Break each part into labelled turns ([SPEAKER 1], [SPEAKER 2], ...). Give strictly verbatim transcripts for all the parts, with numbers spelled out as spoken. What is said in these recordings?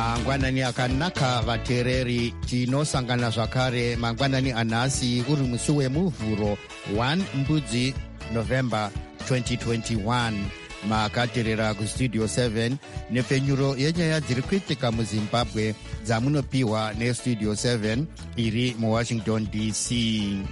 [SPEAKER 1] mangwanani akanaka vateereri, tinosangana zvakare mangwanani anhasi uri musi wemuvhuro first mbudzi November twenty twenty-one. Makateerera kustudio seven nepfenyuro yenyaya dziri kuitika muzimbabwe dzamunopiwa nestudio seven iri muwashington D C.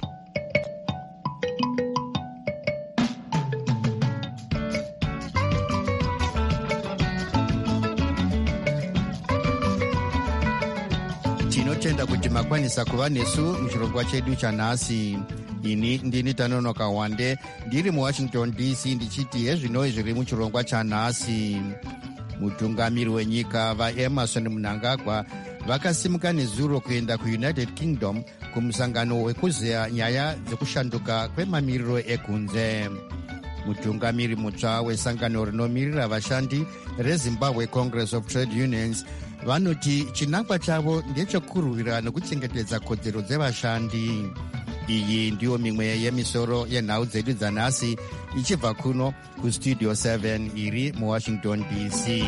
[SPEAKER 1] Tinotenda kuti makwanisa kuva nesu muchirongwa chedu chanhasi. Ini ndini Tanonoka Wande ndiri muwashington D C ndichiti hezvinoi zviri muchirongwa chanhasi. Mutungamiri wenyika vaEmerson Mnangagwa vakasimuka nezuro kuenda kuUnited Kingdom kumusangano wekuzeya nyaya dzekushanduka kwemamiriro ekunze. Mutungamiri mutsva wesangano rinomirira vashandi reZimbabwe Congress of Trade Unions vanoti chinangwa chavo ndechekurwira nekuchengetedza kodzero dzevashandi. Iyi ndiyo mimwe yemisoro yenhau dzedu dzanhasi ichibva kuno kustudio seven iri muwashington D C.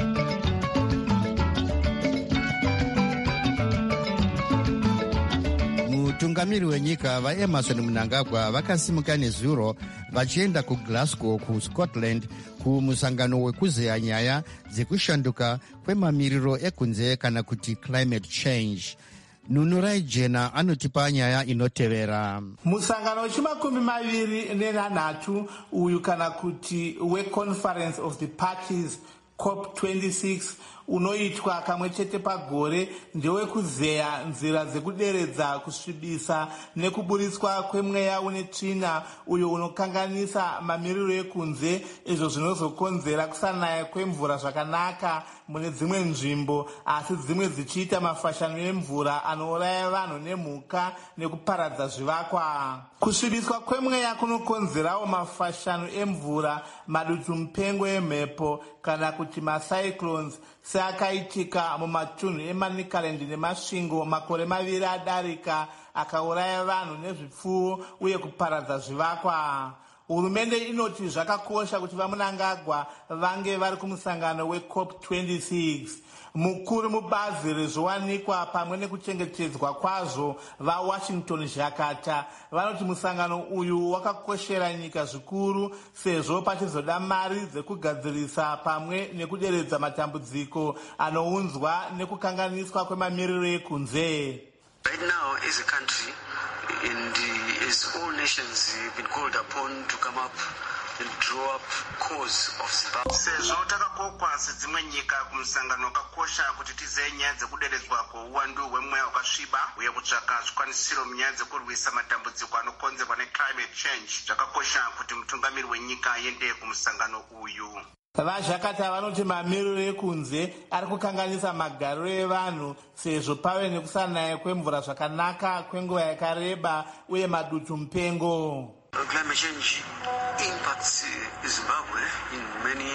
[SPEAKER 1] Mutungamiri wenyika vaEmerson Mnangagwa vakasimuka nezuro vachienda kuGlasgow kuScotland kumusangano wekuzeya nyaya dzekushanduka kwemamiriro ekunze kana kuti climate change. Nunurai Jena anotipa nyaya inotevera.
[SPEAKER 2] Musangano wechimakumi maviri nenhanhatu uyu kana kuti weConference of the Parties COP twenty-six unoitwa kamwe chete pagore ndewekuzeya nzira dzekuderedza kusvibisa nekuburitswa kwemweya une tsvina uyo unokanganisa mamiriro ekunze, izvo zvinozokonzera kusanaya kwemvura zvakanaka mune dzimwe nzvimbo, asi dzimwe dzichiita mafashano emvura anouraya vanhu nemhuka nekuparadza zvivakwa. Kusvibiswa kwemweya kunokonzerawo mafashano emvura, madutu mupengo emhepo kana kuti macyclones seakaitika mumatunhu eManicaland nemasvingo makore maviri adarika, akauraya vanhu nezvipfuwo uye kuparadza zvivakwa. Hurumende inoti zvakakosha kuti vaMnangagwa vange vari kumusangano weCOP twenty-six. Mukuru mubazi rezvowanikwa pamwe nekuchengetedzwa kwazvo vaWashington Jakata vanoti musangano uyu wakakoshera nyika zvikuru sezvo pachizoda mari dzekugadzirisa pamwe nekuderedza matambudziko anounzwa nekukanganiswa kwemamiriro ekunze.
[SPEAKER 3] Right now, as a country, and as all nations have been called upon to come up and draw up cause of Zimbabwe.
[SPEAKER 4] Sezvo takakokwa sedzimwe nyika kumusangano wakakosha kuti tizeye nyaya dzekuderedzwa kweuwandu hwemweya wakasviba uye kutsvaka zvikwanisiro munyaya dzekurwisa matambudziko anokonzerwa neclimate change. Zvakakosha kuti mutungamiri wenyika aende kumusangano uyu.
[SPEAKER 2] VaJakata vanoti mamiriro ekunze ari kukanganisa magariro evanhu sezvo pave nekusanaya kwemvura zvakanaka kwenguva yakareba uye madutu mupengo.
[SPEAKER 3] Climate change impacts Zimbabwe in many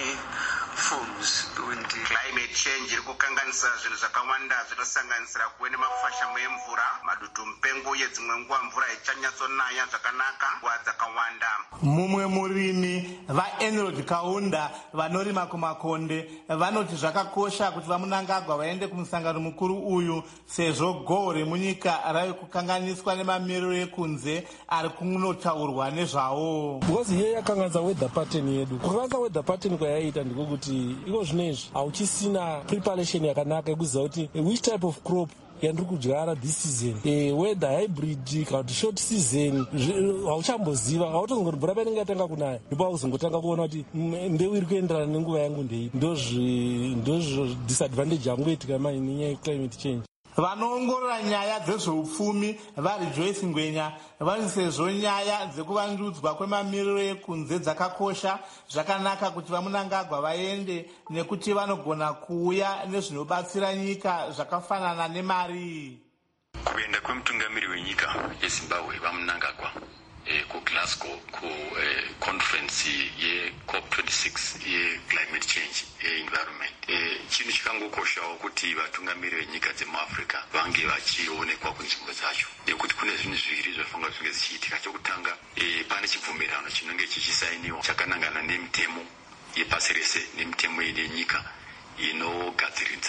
[SPEAKER 3] forms.
[SPEAKER 4] Climate change iri kukanganisa zvinhu zvakawanda zvinosanganisira kuve nemafashamo emvura, madutu mupengo uye dzimwe nguva mvura ichanyatsonaya zvakanaka nguva dzakawanda.
[SPEAKER 2] Mumwe murimi vaEnrod Kaunda vanorima kumakonde vanoti zvakakosha kuti vaMnangagwa vaende kumusangano mukuru uyu sezvo goho remunyika rave kukanganiswa nemamiriro ekunze ari kunotaurwa nezvawo.
[SPEAKER 5] Because iye yakanganisa weather pattern yedu. Kukanganisa weather pattern kwayaita ndiko kuti iko zvinezvi hauchisina preparation yakanaka yekuziva kuti which type of crop yandiri kudyara this season, eh, whether hybrid kana kuti short season, hauchamboziva. Hautozongoti mvura painenge yatanga kunaya ndipo hauzongotanga kuona kuti mbeu iri kuenderana nenguva yangu ndei. Ndozvo disadvantage yangu itika mai nenyaya yeclimate change.
[SPEAKER 2] Vanoongorora nyaya dzezveupfumi vari Joyce Ngwenya vati sezvo nyaya dzekuvandudzwa kwemamiriro ekunze dzakakosha, zvakanaka kuti vaMnangagwa vaende nekuti vanogona kuuya nezvinobatsira nyika zvakafanana nemari.
[SPEAKER 6] Kuenda kwemutungamiri wenyika yeZimbabwe vaMnangagwa eh, kuGlasgow kuconference eh, yeCOP twenty-six yeclimate change environment, eh, chinhu chikangokoshawo kuti vatungamiri venyika dzemuAfrica vange vachionekwa kunzvimbo dzacho, nekuti kune zvinhu zviviri zvafanira zvinge zichiitika. Chokutanga, eh, pane chibvumirano chinenge chichisainiwa chakanangana nemitemo yepasi rese nemitemo yenyika inogadziridza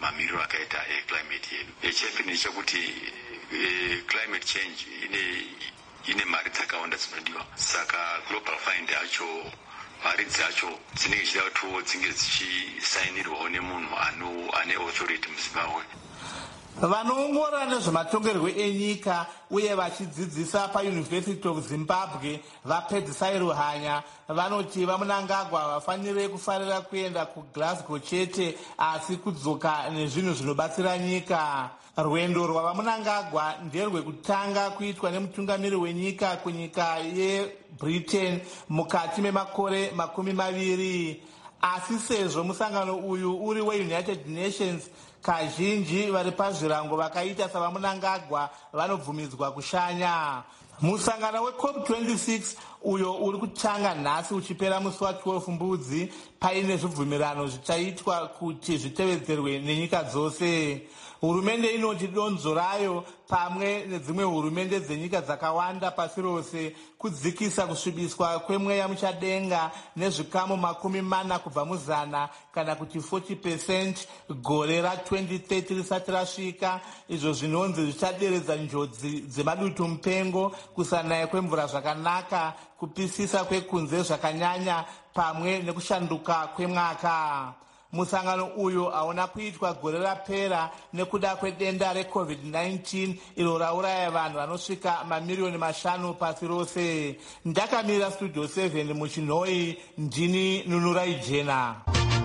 [SPEAKER 6] mamiriro akaita eclimate yedu. Echipiri ndechekuti climate change ine ine mari dzakawanda dzinodiwa, saka global fund yacho mari dzacho dzinenge dzichida kutiwo dzinge dzichisainirwawo nemunhu ane authority muZimbabwe.
[SPEAKER 2] Vanoongorora nezvematongerwo enyika uye vachidzidzisa paUniversity of Zimbabwe vapedzisai Ruhanya vanoti vaMunangagwa vafanire kufarira kuenda kuGlasgow chete asi kudzoka nezvinhu zvinobatsira nyika. Rwendo rwavaMunangagwa nderwekutanga kuitwa nemutungamiri wenyika kunyika yeBritain mukati memakore makumi maviri. Asi sezvo musangano uyu uri weUnited Nations, kazhinji vari pazvirango vakaita savaMunangagwa vanobvumidzwa kushanya. Musangano weCOP twenty-six uyo uri kutanga nhasi uchipera musi wa12 Mbudzi paine zvibvumirano zvichaitwa kuti zvitevedzerwe nenyika dzose. Hurumende inoti donzo rayo pamwe nedzimwe hurumende dzenyika dzakawanda pasi rose kudzikisa kusvibiswa kwemweya muchadenga nezvikamu makumi mana kubva muzana kana kuti forty percent gore ratwenty thirty risati rasvika, izvo zvinonzi zvichaderedza njodzi dzemadutu mupengo, kusanaya kwemvura zvakanaka, kupisisa kwekunze zvakanyanya pamwe nekushanduka kwemwaka. Musangano uyu hauna kuitwa gore rapera nekuda kwedenda reCovid nineteen iro rauraya vanhu vanosvika mamiliyoni mashanu pasi rose. Ndakamira Studio seven muChinhoi, ndini Nunurai Jena.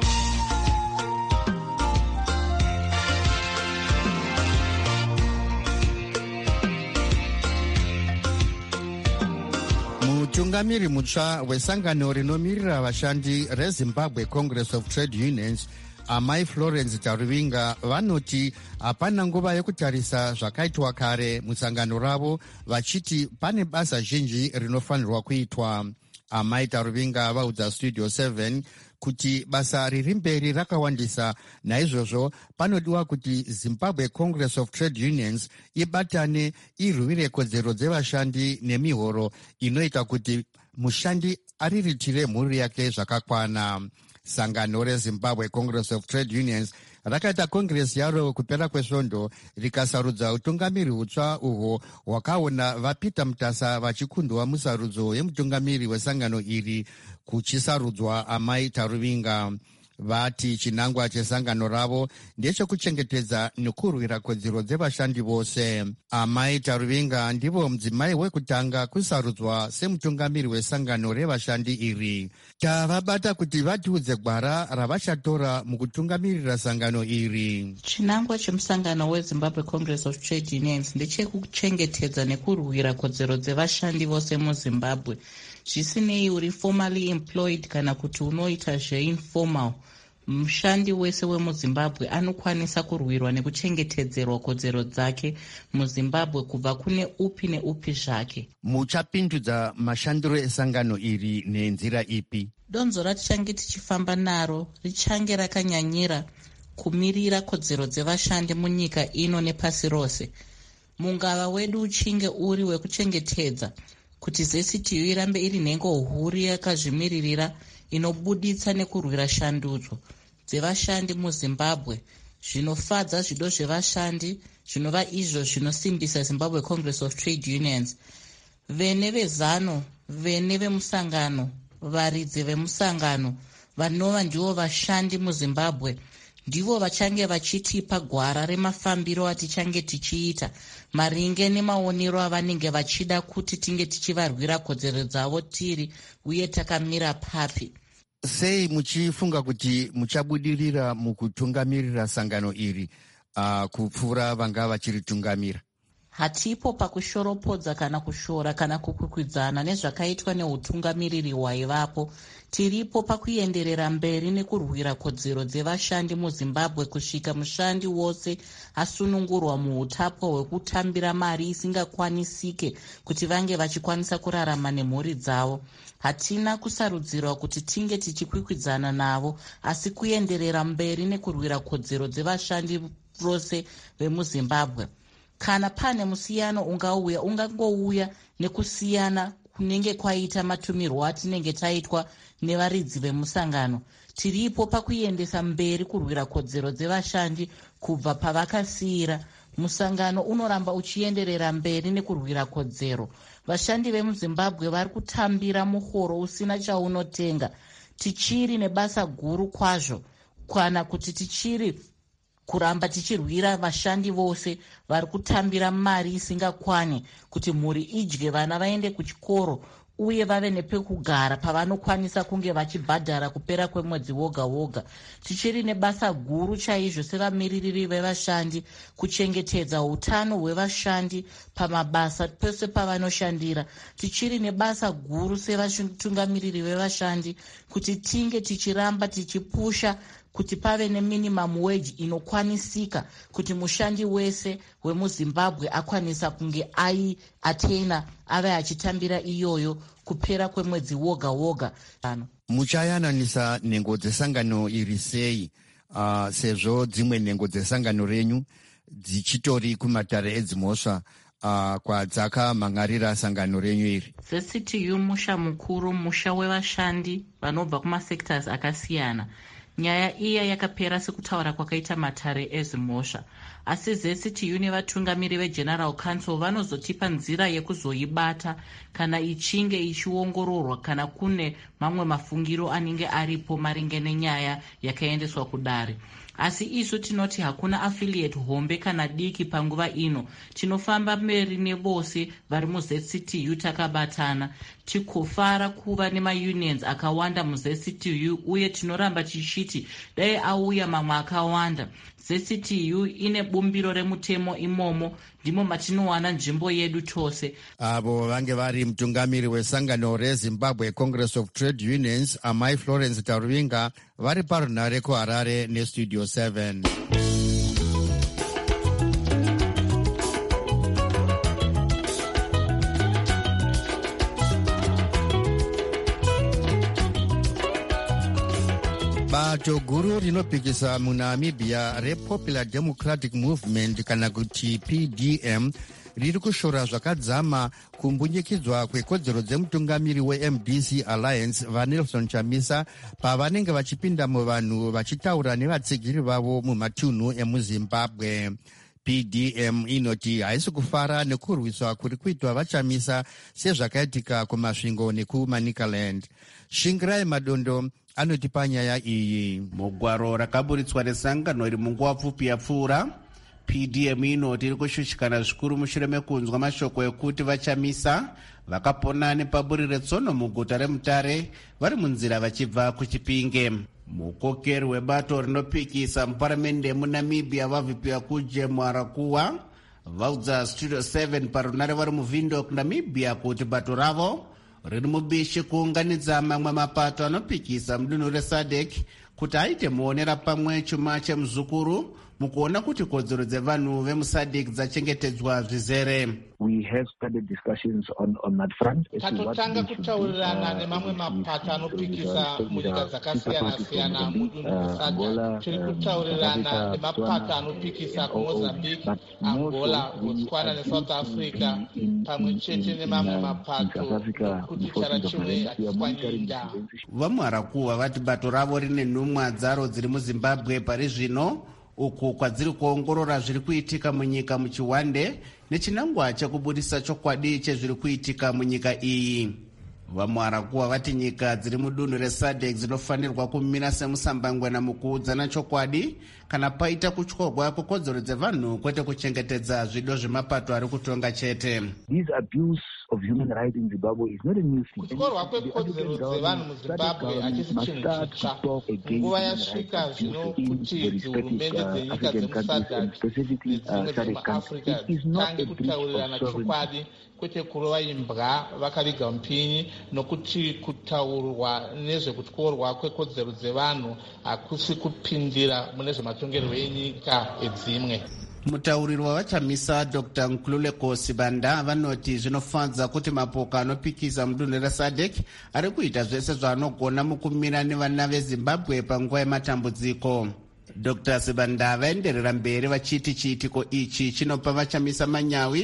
[SPEAKER 1] Mutungamiri mutsva wesangano rinomirira vashandi reZimbabwe Congress of Trade Unions, Amai Florence Taruvinga, vanoti hapana nguva yekutarisa zvakaitwa kare musangano ravo, vachiti pane basa zhinji rinofanirwa kuitwa. Amai Taruvinga vaudza Studio seven kuti basa riri mberi rakawandisa, naizvozvo panodiwa kuti Zimbabwe Congress of Trade Unions ibatane irwire kodzero dzevashandi nemihoro inoita kuti mushandi ariritire mhuri yake zvakakwana. Sangano reZimbabwe Congress of Trade Unions rakaita kongresi yaro kupera kwesvondo rikasarudza utungamiri hutsva uhwo hwakaona vaPeter Mutasa vachikundwa musarudzo yemutungamiri wesangano iri kuchisarudzwa Amai Taruvinga. Vati chinangwa chesangano ravo ndechekuchengetedza nekurwira kodzero dzevashandi vose. Amai Taruvinga ndivo mudzimai wekutanga kusarudzwa semutungamiri wesangano revashandi iri. Tavabata kuti vatiudze gwara ravachatora mukutungamirira sangano iri.
[SPEAKER 7] Chinangwa chemusangano weZimbabwe Congress of Trade Unions ndechekuchengetedza nekurwira kodzero dzevashandi vose muZimbabwe, zvisinei uri formally employed kana kuti unoita zveinformal. Mushandi wese wemuZimbabwe anokwanisa kurwirwa nekuchengetedzerwa kodzero dzake muZimbabwe kubva kune upi neupi zvake.
[SPEAKER 1] Muchapindudza mashandiro esangano iri nenzira ipi?
[SPEAKER 7] Donzo ratichange tichifamba naro richange rakanyanyira kumirira kodzero dzevashandi munyika ino nepasi rose. Mungava wedu uchinge uri wekuchengetedza kuti zesitiyo irambe iri nhengo huru yakazvimiririra inobuditsa nekurwira shandudzo dzevashandi muZimbabwe, zvinofadza zvido zvevashandi zvinova izvo zvinosimbisa Zimbabwe Congress of Trade Unions. Vene vezano, vene vemusangano, varidzi vemusangano, vanova ndivo vashandi muZimbabwe, ndivo vachange vachitipa gwara remafambiro atichange tichiita maringe nemaonero avanenge vachida kuti tinge tichivarwira kodzero dzavo tiri uye takamira papi.
[SPEAKER 1] Sei muchifunga kuti muchabudirira mukutungamirira sangano iri uh, kupfuura vanga vachiritungamira?
[SPEAKER 7] Hatipo pakushoropodza kana kushora kana kukwikwidzana nezvakaitwa neutungamiriri waivapo. Tiripo pakuenderera mberi nekurwira kodzero dzevashandi muZimbabwe kusvika mushandi wose asunungurwa muutapwa hwekutambira mari isingakwanisike kuti vange vachikwanisa kurarama nemhuri dzavo. Hatina kusarudzirwa kuti tinge tichikwikwidzana navo, asi kuenderera mberi nekurwira kodzero dzevashandi vose vemuZimbabwe. Kana pane musiyano ungauya, ungangouya nekusiyana kunenge kwaita matumirwo atinenge taitwa nevaridzi vemusangano. Tiripo pakuendesa mberi kurwira kodzero dzevashandi kubva pavakasiyira. Musangano unoramba uchienderera mberi nekurwira kodzero. Vashandi vemuZimbabwe vari kutambira muhoro usina chaunotenga. Tichiri nebasa guru kwazvo, kana kuti tichiri kuramba tichirwira vashandi vose vari kutambira mari isingakwani kuti mhuri idye, vana vaende kuchikoro uye vave nepekugara pavanokwanisa kunge vachibhadhara kupera kwemwedzi woga woga. Tichiri nebasa guru chaizvo sevamiririri vevashandi kuchengetedza utano hwevashandi pamabasa pese pavanoshandira. Tichiri nebasa guru sevatungamiriri vevashandi kuti tinge tichiramba tichipusha kuti pave neminimum wage inokwanisika kuti mushandi wese wemuZimbabwe akwanisa kunge ai atena ave achitambira iyoyo kupera kwemwedzi woga woga.
[SPEAKER 1] Muchayananisa nhengo dzesangano iri sei, uh, sezvo dzimwe nhengo dzesangano renyu dzichitori kumatare edzimhosva uh, kwadzakamangarira sangano renyu iri?
[SPEAKER 7] Z C T U musha mukuru, musha wevashandi vanobva kumasectors akasiyana. Nyaya iya yakapera sekutaura kwakaita matare ezimhosva, asi Z C T U nevatungamiri veGeneral Council vanozotipa nzira yekuzoibata kana ichinge ichiongororwa kana kune mamwe mafungiro anenge aripo maringe nenyaya yakaendeswa kudare. Asi isu tinoti hakuna affiliate hombe kana diki panguva ino. Tinofamba mberi nevose vari muZ C T U takabatana. Tikofara kuva nemaunions akawanda muZ C T U uye tinoramba tichiti dai auya mamwe akawanda. Z C T U ine bumbiro remutemo imomo, ndimo matinowana nzvimbo yedu tose.
[SPEAKER 1] Avo vange vari mutungamiri wesangano reZimbabwe Congress of Trade Unions, Amai Florence Taruvinga, vari parunare kuHarare neStudio seven. Bato guru rinopikisa muNamibia rePopular Democratic Movement kana kuti P D M riri kushora zvakadzama kumbunyikidzwa kwekodzero dzemutungamiri weM D C Alliance vaNelson Chamisa pavanenge vachipinda muvanhu vachitaura nevatsigiri vavo mumatunhu emuZimbabwe. P D M inoti haisi kufara nekurwiswa kuri kuitwa vaChamisa sezvakaitika kumasvingo nekuManicaland. Shingirai Madondo anotipa nyaya iyi.
[SPEAKER 4] Mugwaro rakaburitswa nesangano iri munguva pfupi yapfuura, P D M inoti iri kushushikana zvikuru mushure mekunzwa mashoko ekuti vaChamisa vakapona nepaburire tsono muguta reMutare vari munzira vachibva kuChipinge. Mukokeri webato rinopikisa muparamende yemuNamibia vaVP Kuje Mwarakuwa vaudza Studio seven parunare vari muVindhoek, Namibia kuti bato ravo riri mubishi kuunganidza mamwe mapato anopikisa mudunhu reSADC kuti aite muonera pamwe chuma chemuzukuru mukuona kuti kodzero dzevanhu vemuSADC dzachengetedzwa zvizere.
[SPEAKER 8] We have started discussions on, on that front.
[SPEAKER 2] Tatotanga kutaurirana nemamwe mapato anopikisa munyika dzakasiyana-siyana mudunhu reSADC. Tiri kutaurirana nemapato anopikisa kuMozambique, Angola, Botswana neSouth Africa pamwe chete nemamwe mapato kuti chara chimwe achitswanyirinda.
[SPEAKER 4] VaMwarakuwa vati bato ravo rine nhumwa dzaro dziri muZimbabwe pari zvino uku kwadziri kuongorora zviri kuitika munyika muchiwande nechinangwa chekubudisa chokwadi chezviri kuitika munyika iyi. VaMwarakuwa vati nyika dziri mudunhu reSADC dzinofanirwa kumira semusambangwana mukuudzana chokwadi kana paita kutyorwa kwekodzero dzevanhu kwete kuchengetedza zvido zvemapato ari kutonga chete.
[SPEAKER 8] These abuse of human rights in Zimbabwe is not a new thing.
[SPEAKER 2] Kutyorwa kwekodzero dzevanhu muZimbabwe hachisi chinhu chitsva. Nguva yasvika zvino kuti dzihurumende dzenyika dzemuSADC nedzimwe dzemuAfrica tange kutaurirana chokwadi kwete kurova imbwa vakaviga mupinyi, nokuti kutaurwa nezvekutyorwa kwekodzero dzevanhu hakusi kupindira mune zvematongerwo enyika edzimwe.
[SPEAKER 4] Mutauriri wavaChamisa Doctor Nkululeko Sibanda vanoti zvinofadza kuti mapoka anopikisa mudunhu reSADC ari kuita zvese zvaanogona mukumira nevana veZimbabwe panguva yematambudziko. Doctor Sibanda vaenderera mberi vachiti chiitiko ichi chinopa vaChamisa manyawi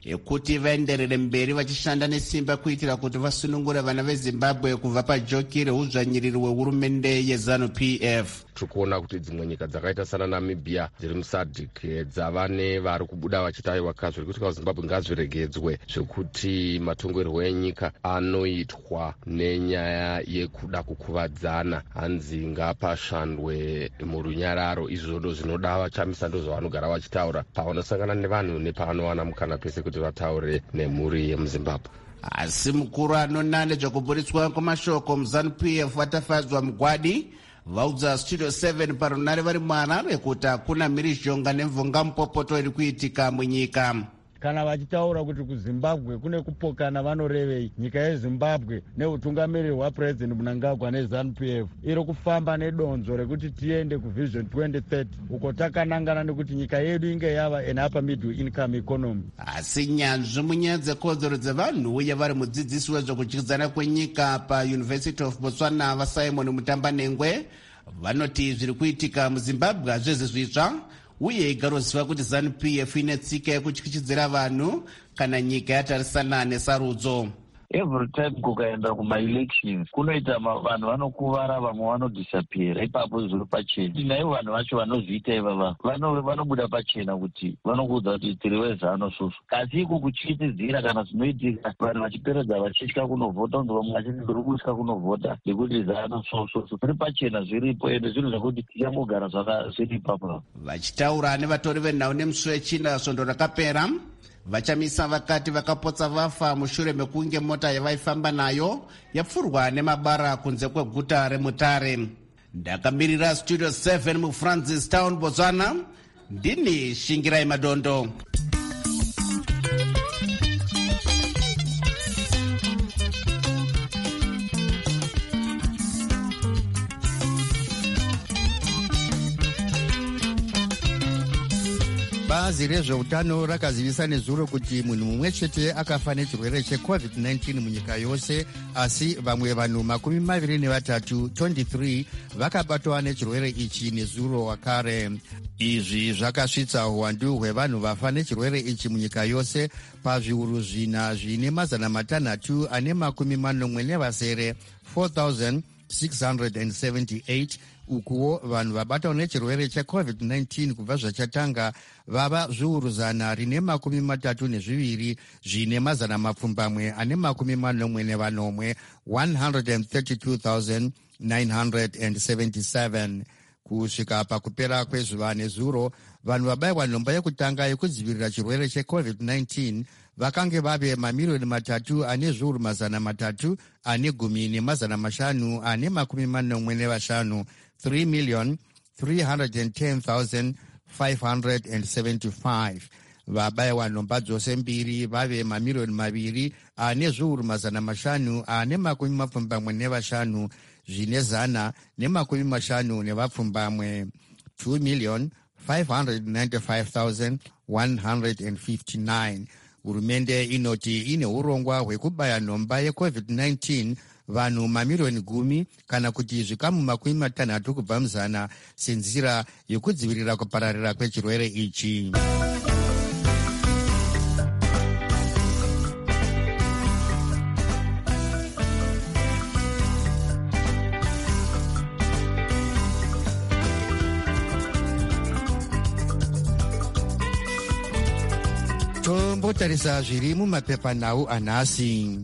[SPEAKER 9] ekuti vaenderere mberi vachishanda nesimba kuitira kuti vasunungure vana vezimbabwe kubva pajokiri reudzvanyiriri hwehurumende yezanu P F.
[SPEAKER 10] tiri kuona kuti dzimwe nyika dzakaita sana Namibia dziri musadc dzava nevari kubuda vachiti aiwa zviri kuitika kuzimbabwe ngazviregedzwe, zvekuti matongerwo enyika anoitwa nenyaya yekuda kukuvadzana, hanzi ngapashandwe murunyararo. izvo ndo zvinoda vachamisa ndo zvavanogara vachitaura pavanosangana nevanhu nepavanowana mukana pese kuti vataure nemhuri yemuzimbabwe.
[SPEAKER 9] Asi mukuru anona nezvekuburitswa kwamashoko muzanu P F vatafadzwa mugwadi vaudza Studio seven parunare vari muharare kuti hakuna mhirizhonga nemvonga mupopoto iri kuitika munyika.
[SPEAKER 11] Kana vachitaura kuti kuzimbabwe kune kupokana vanorevei, nyika yezimbabwe neutungamiriri hwapurezidendi Mnangagwa nezanu P F iri kufamba nedonzo rekuti tiende kuvision twenty thirty uko takanangana nekuti nyika yedu inge yava an upper middle income economy.
[SPEAKER 9] Asi nyanzvi munyaya dzekodzero dzevanhu uye vari mudzidzisi wezvekudyidzana kwenyika paUniversity of Botswana vaSimon Mutambanengwe vanoti zviri kuitika muzimbabwe hazvisi zvitsva, uye igaroziva kuti zanu P F ine tsika yekutyichidzira vanhu kana nyika yatarisana nesarudzo.
[SPEAKER 8] Every time kukaenda kuma-elections kunoita vanhu vanokuvara, vamwe vanodisappear, ipapo zviri pachena. Naivo vanhu vacho vanozviita ivava vanobuda pachena kuti vanokuudza kuti tiri vezano susu. Kasi iko kutyitidzira kana zvinoitika vanhu vachiperedza vachitya kunovhota, unzi vamwe vachiti ndiri kutya kunovhota nekuti zano susu. Zviri pachena zviripo, ende zvinhu zvekuti tichangogara zviri ipapo.
[SPEAKER 9] Vachitaura nevatori venhau nemusi wechina svondo rakapera, vachamisa vakati vakapotsa vafa mushure mekunge mota yavaifamba nayo yapfurwa nemabara kunze kweguta reMutare. Ndakamirira Studio seven muFrancis Town, Botswana, ndini Shingirai Madondo.
[SPEAKER 1] Bazi rezveutano rakazivisa nezuro kuti munhu mumwe chete akafa nechirwere checovid nineteen munyika yose, asi vamwe vanhu makumi maviri nevatatu twenty-three vakabatwa nechirwere ichi nezuro wakare. Izvi zvakasvitsa uwandu hwevanhu vafa nechirwere ichi munyika yose pazviuru zvina zvine mazana matanhatu ane makumi manomwe nevasere four thousand six hundred seventy-eight. Ukuwo vanhu vabatwa nechirwere checovid nineteen kubva zvachatanga vava zviuru zana rine makumi matatu nezviviri zvine mazana mapfumbamwe ane makumi manomwe nevanomwe one hundred thirty-two thousand nine hundred seventy-seven. Kusvika pakupera kwezuva nezuro, vanhu vabayirwa nhomba yekutanga yekudzivirira chirwere checovid nineteen vakange vave mamiriyoni matatu ane zviuru mazana matatu ane gumi nemazana mashanu ane makumi manomwe nevashanu, three million three hundred ten thousand five hundred seventy-five. Vabayirwa nhomba dzose mbiri vave mamiriyoni maviri ane zviuru mazana mashanu ane makumi mapfumbamwe nevashanu zvine zana nemakumi mashanu nevapfumbamwe, two million five hundred ninety-five thousand one hundred fifty-nine. Hurumende inoti ine urongwa hwekubaya nhomba yecovid nineteen vanhu mamiriyoni gumi kana kuti zvikamu makumi matanhatu kubva muzana senzira yekudzivirira kupararira kwechirwere ichi. Tombotarisa zviri mumapepanhau anhasi.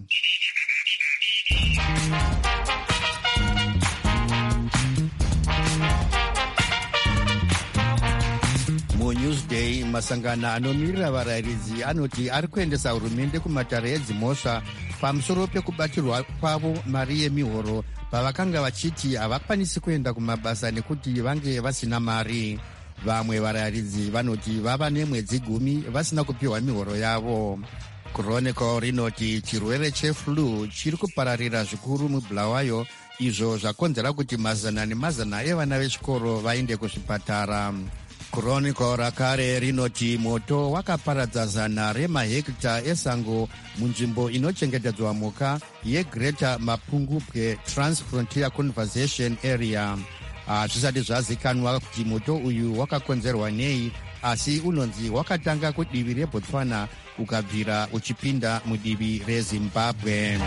[SPEAKER 1] MuNewsday, masangano anomirira varayiridzi anoti ari kuendesa hurumende kumatare edzimhosva pamusoro pekubatirwa kwavo mari yemihoro pavakanga vachiti havakwanisi kuenda kumabasa nekuti vange vasina mari. Vamwe varayiridzi vanoti vava nemwedzi gumi vasina kupiwa mihoro yavo. Chronicle rinoti chirwere cheflu chiri kupararira zvikuru muBulawayo, izvo zvakonzera kuti mazana nemazana evana vechikoro vaende kuzvipatara. Chronicle rakare rinoti moto wakaparadza zana remahekita esango munzvimbo inochengetedzwa mhuka yeGreater Mapungubwe Transfrontier Conservation Area. Hazvisati zvazikanwa kuti moto uyu wakakonzerwa nei asi unonzi wakatanga kudivi rebotswana ukabvira uchipinda mudivi rezimbabwe.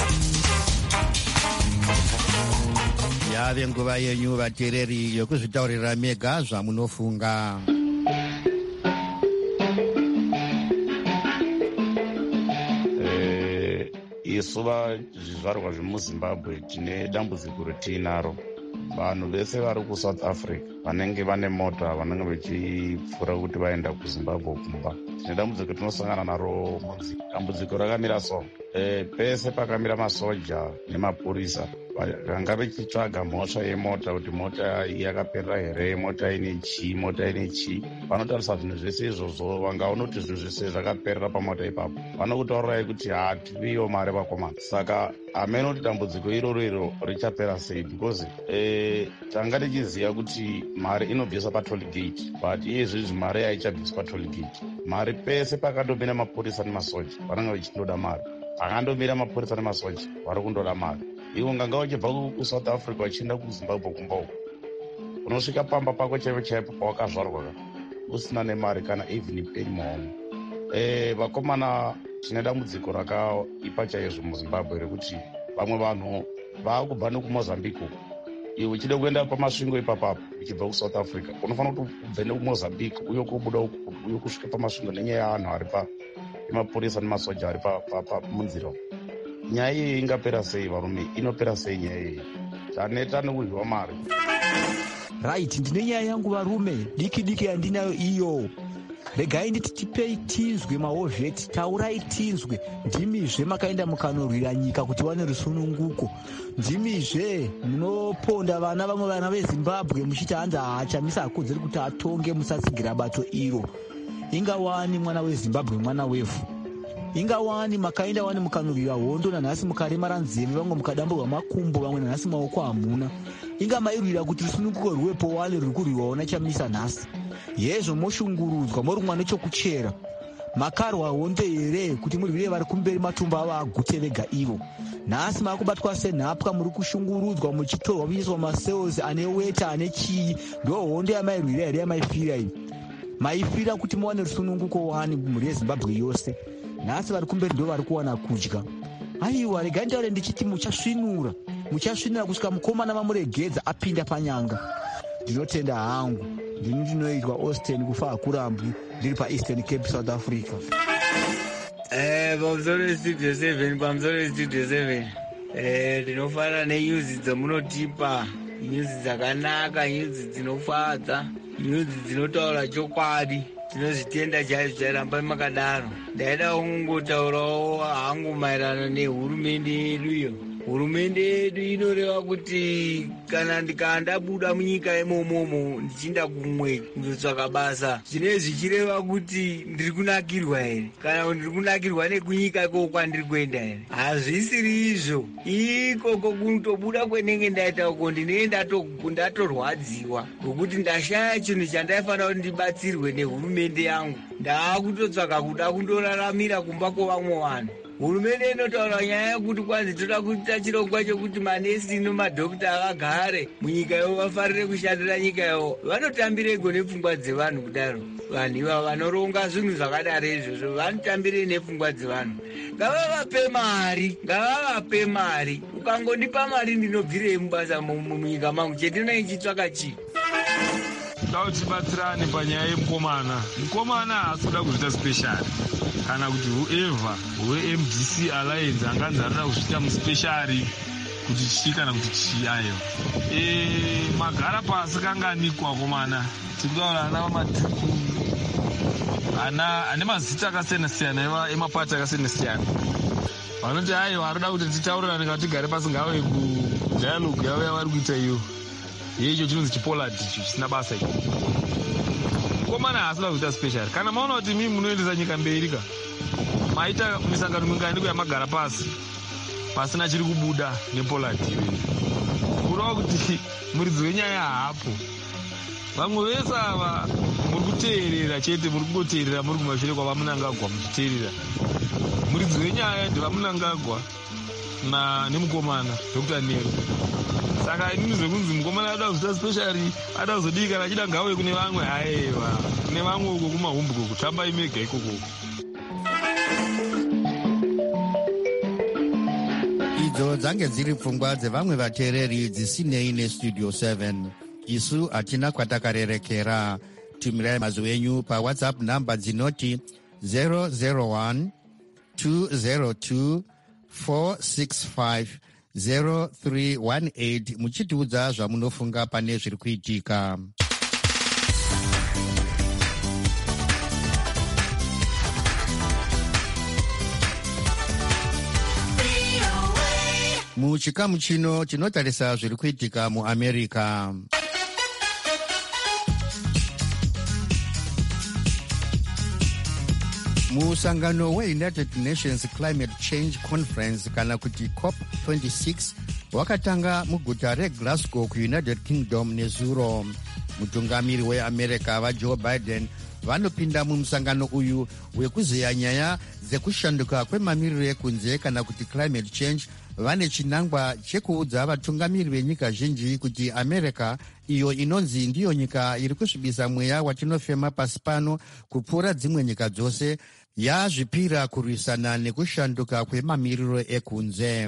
[SPEAKER 1] Yave nguva yenyu vateereri yokuzvitaurira mega zvamunofunga.
[SPEAKER 12] Isu zvizvarwa zvemuzimbabwe tine dambudziko retiinaro. Vanhu vese vari kusouth africa vanenge vane mota vanenge vachipfuura kuti vaenda kuzimbabwe kumba, tine dambudziko tinosangana naro munzi. Dambudziko rakamira so e, pese pakamira masoja nemapurisa vanga vachitsvaga mhosva yemota kuti mota yakaperera here, mota ine chii, mota ine chii. Vanotarisa zvinhu zvese izvozvo, vangaona kuti zvinhu zvese zvakaperera pamota ipapo vanokutaurirai kuti hativiwo mari vakomana. Saka hamene kuti dambudziko iroro iro richapera sei, because e, tanga tichiziva kuti mari inobviswa patolgate, but iyezvizvi mari haichabviswa patolgate. Mari pese pakandomira mapurisa nemasoja vanenge vachindoda mari, pakandomira mapurisa nemasoja vari kundoda mari. Iwo nganga uchibva kusouth africa vachienda kuzimbabwe kumba uko, unosvika pamba pako chaipo chaipo pawakazvarwa usina nemari kana even peni muhomwe. E, vakomana tine dambudziko rakaipa chaizvo muzimbabwe rekuti vamwe vanhu vaakubva nekumozambique uko. Iwe uchida kuenda pamasvingo ipapapo uchibva kusouth africa unofanira kuti ubve nekumozambique uye kubuda uye kusvika pamasvingo nenyaya yevanhu ari pa emapurisa nemasoja ari munzira. Nyaya iyi ingapera sei varume? Inopera sei nyaya iyi? Taneta nekudyiwa mari.
[SPEAKER 13] Right, ndine nyaya yangu varume, diki diki yandinayo iyo. Regai nditi tipei tinzwe mahovheti, taurai tinzwe. Ndimizve makaenda mukanorwira nyika kuti wane rusununguko. Ndimizve munoponda vana vamwe vana veZimbabwe muchiti hanzi haachamisa hakodzeri kuti atonge musatsigira bato iro. Ingawani mwana weZimbabwe mwana wevhu. Ingawani makaenda wani mukanorwira hondo nanhasi mukaremara nzeve, vamwe mukadamburwa makumbo, vamwe nanhasi maoko hamuna. Inga mairwira kuti rusununguko rwepo wale ruri kurwiwawo nachamisa nhasi. Yezvo moshungurudzwa morumwa nechokuchera. Makarwa hondo here kuti murwire vari kumberi matumba avo agute vega ivo. Nhasi makubatwa senhapwa, muri kushungurudzwa muchitorwa muchiiswa macells ane weta ane chii. Ndo hondo yamairwira here yamaifira iyi. Maifira kuti muwane rusununguko wani mhuri yeZimbabwe yose. Nhasi vari kumberi ndo vari kuwana kudya. Aiwa, regai ndaure ndichiti muchasvinura. Muchasvinura kusvika mukomana mamuregedza apinda panyanga. Ndinotenda hangu. Ndini ndinoitwa Austin kufa akurambu ndiri paEastern Cape, South Africa.
[SPEAKER 14] Eh, pamusoro Studio seven, pamusoro Studio seven. Eh, ndinofanira nenews dzamunotipa, news dzakanaka, news dzinofadza, news dzinotaura chokwadi. Tinozvitenda chaizvo chairamba makadaro. Ndaida kungotaurawo hangu maererano nehurumende yedu iyo. Hurumende yedu inoreva kuti kana ndikandabuda munyika imomomo ndichinda kumwe ndotsvaka basa, zvinenge zvichireva kuti ndiri kunakirwa here kana ndiri kunakirwa nekunyika ikoko kwandiri kuenda here. Hazvisiri izvo. Ikoko kutobuda kwenenge ndaita uko ndinenge ndatorwadziwa ngokuti ndashaya chinhu chandaifanira kuti ndibatsirwe nehurumende yangu. Ndaakutotsvaka kuda kundoraramira kumba kwevamwe vanhu. Hurumende inotaura nyaya yekuti kwanzi toda kuita chirongwa chokuti manesi nemadhokita vagare munyika yavo vafarire kushandira nyika yavo. Vanotambirego nepfungwa dzevanhu kudaro? Vanhu ivava vanoronga zvinhu zvakadaro izvozvo vanotambire nepfungwa dzevanhu? Ngavavape mari, ngavavape mari. Ukangondipa mari ndinobvirei mubasa munyika mangu? Chendinenge ndichitsvaka chii?
[SPEAKER 15] Tibatsirane panyaya yemukomana. Mukomana haasi kuda kuzviita special kana kuti whoever we-M D C Alliance anganzi arida kuzviita muspecial kuti chii kana kuti chii. Ayo e, magara pasi kanganikwa komana. Tikutaura ana vamatiku ana ane mazita akasiyana-siyana emapati akasiyana-siyana vanoti ayo varida kuti titaurirane kana tigare pasi ngave kudialogue yavo yavari kuita iyo. Icho chinonzi chipolati icho chisina basa icho. Mukomana haasida kuita special. Kana maona kuti mimi munoendesa nyika mberi ka maita misangano minganiko yamagara pasi pasina chiri kubuda nepolati iyoyo, kureva kuti muridzi wenyaya haapo. Vamwe vese ava muri kuteerera chete, muri kungoteerera muri kumashure kwavamunangagwa muchiteerera. Muridzi wenyaya ndevamunangagwa na nemukomana Doctor Nero. saka inini zvekunzi mukomana ada kuzvita specially ada kuzodii kana achida ngauye kune vamwe aiwa kune vamwe uko kumahumbuko kutamba imega ikoko.
[SPEAKER 1] Idzo dzange dziri pfungwa dzevamwe vateereri dzisinei nestudio seven. Isu hatina kwatakarerekera. Tumirai mazwi enyu pawhatsapp namba dzinoti zero zero one two zero two four six five zero three one eight muchitiudza zvamunofunga pane zviri kuitika. Muchikamu chino tinotarisa zviri kuitika muAmerica. Musangano weUnited Nations Climate Change Conference kana kuti COP twenty-six wakatanga muguta reGlasgow kuUnited Kingdom nezuro. Mutungamiri weAmerica vaJoe Biden vanopinda mumusangano uyu wekuzeya nyaya dzekushanduka kwemamiriro ekunze kana kuti climate change. Vane chinangwa chekuudza vatungamiri venyika zhinji kuti America, iyo inonzi ndiyo nyika iri kusvibisa mweya watinofema pasi pano kupfuura dzimwe nyika dzose, yazvipira kurwisana nekushanduka kwemamiriro ekunze.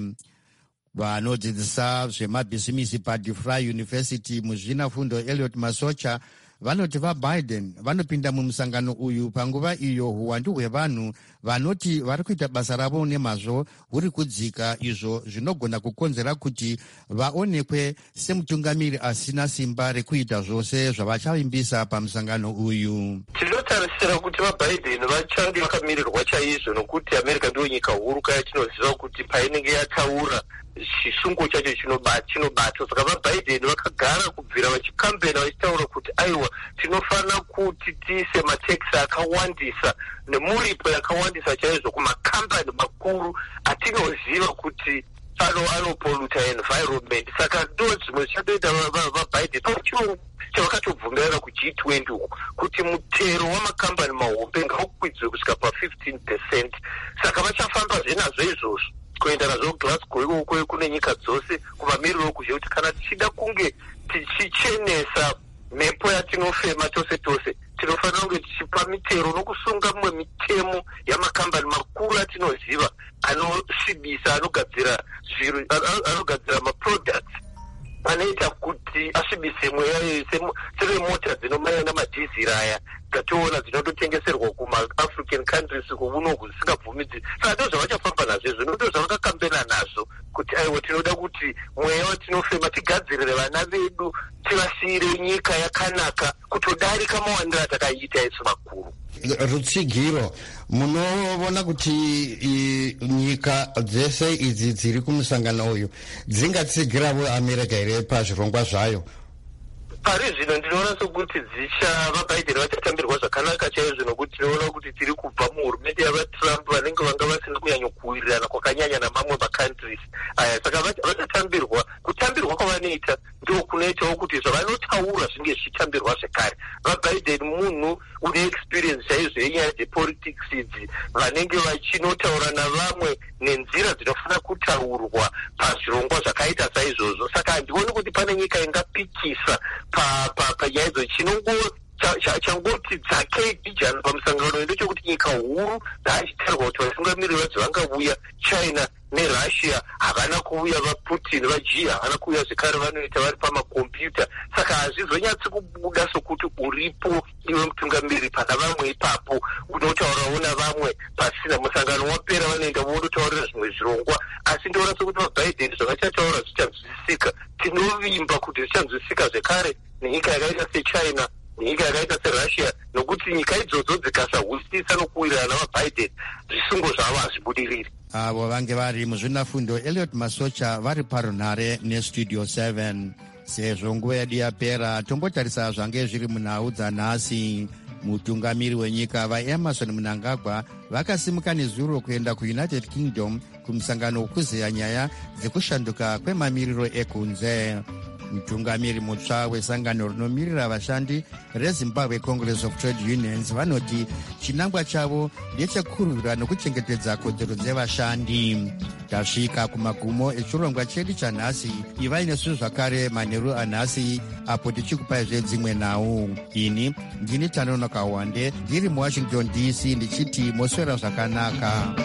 [SPEAKER 1] Vanodzidzisa zvemabhizimisi paDeFry University muzvinafundo Elliot Masocha vanoti vaBiden vanopinda mumusangano uyu panguva iyo huwandu hwevanhu vanoti vari kuita basa ravo nemazvo huri kudzika, izvo zvinogona kukonzera kuti vaonekwe semutungamiri asina simba rekuita zvose zvavachavimbisa pamusangano uyu.
[SPEAKER 16] Tinotarisira kuti vaBiden vachange vakamirirwa chaizvo, nokuti America ndiyo nyika huru kaya tinoziva kuti painenge yataura chisungo chacho chinobatwa. Saka vaBiden vakagara kubvira vachikambena vachitaura kuti aiwa tinofanira kuti tiise matekisi akawandisa nemuripo yakawandisa chaizvo kumakambani makuru atinoziva kuti anopoluta environment. Saka ndo zvimwe zvichatoita vaBiden pachirungu chavakatobvumirana kuG twenty uku kuti mutero wamakambani mahombe ngaukwidzwe kusvika pa-fifteen percent. Saka vachafamba zvenazvo izvozvo kuenda nazvo Glasgow ikoko kune nyika dzose kumamiriro okuzhe kuti kana tichida kunge tichichenesa mhepo yatinofema tose tose tinofanira kunge tichipa mitero nokusunga mumwe mitemo yamakambani makuru atinoziva anosvibisa, anogadzira zviro, anogadzira maproducts anoita kuti asvibise mweya, semota dzinomanya namadhiziri aya ngationa dzinototengeserwa kuma-African countries kuunoku zvisingabvumidzi. Saka ndo zvavachafamba nazvo izvo, ndo zvavakakambena nazvo kuti aiwa tinoda kuti mweya watinofema tigadzirire vana vedu, tivasiyire nyika yakanaka kutodarika mawandiro atakaita isu makuru.
[SPEAKER 1] Rutsigiro, munoona kuti nyika dzese idzi dziri kumusangano uyu dzingatsigirawo America here pazvirongwa zvayo?
[SPEAKER 16] Pari zvino ndinoona sokuti dzicha vaBiden vachatambirwa zvakanaka chaizvo, nokuti tinoona kuti tiri kubva muhurumende yavaTrump vanenge vanga vasina kunyanya kuwirirana kwakanyanya namamwe macountries aya. Saka vachatambirwa, kutambirwa kwavanoita ndo kunoitawo kuti zvavanotaura zvinge zvichitambirwa zvekare. VaBiden munhu une experience chaizvo yenyaya dzepolitics idzi, vanenge vachinotaura navamwe nenzira dzinofanira kutaurwa pazvirongwa zvakaita saizvozvo. Saka handioni kuti pane nyika ingapikisa panyaya idzo. Chinongo changoti dzake dijana pamusangano ndechekuti nyika huru dzaachitaurwa kuti vatungamiriri vadzo vangauya, China neRussia havana kuuya, vaPutin vaG havana kuuya zvekare, vanoita vari pamakombiyuta. Saka hazvizonyatsi kubuda sokuti uripo iwe mutungamiri pana vamwe ipapo unotaurawo navamwe pasina. Musangano wapera vanoenda vondotaurira zvimwe zvirongwa, asi ndoona sokuti vaBiden zvavachataura zvichanzwisisika. Tinovimba kuti zvichanzwisisika zvekare nenyika yakaita seChina nenyika yakaita seRussia, nokuti nyika idzodzo dzikasahwisisa nokuwirirana navaBiden zvisungo zvavo hazvibudiriri.
[SPEAKER 1] Avo vange vari muzvinafundo Elliot Masocha vari parunhare nestudio seven. Sezvo nguva yedu yapera, tombotarisa zvange zviri munhau dzanhasi. Mutungamiri wenyika vaEmerson Mnangagwa vakasimuka nezuro kuenda kuUnited Kingdom kumusangano wekuzeya nyaya dzekushanduka kwemamiriro ekunze. mutungamiri mutsva wesangano rinomirira vashandi rezimbabwe congress of trade unions vanoti chinangwa chavo ndechekukurira nokuchengetedza kodzero dzevashandi. Tasvika kumagumo echirongwa chedu chanhasi. Ivai nesu zvakare manheru anhasi apo tichikupaizve dzimwe nhau. Ini ndini Tanonoka Wande ndiri muwashington D C ndichiti moswera zvakanaka.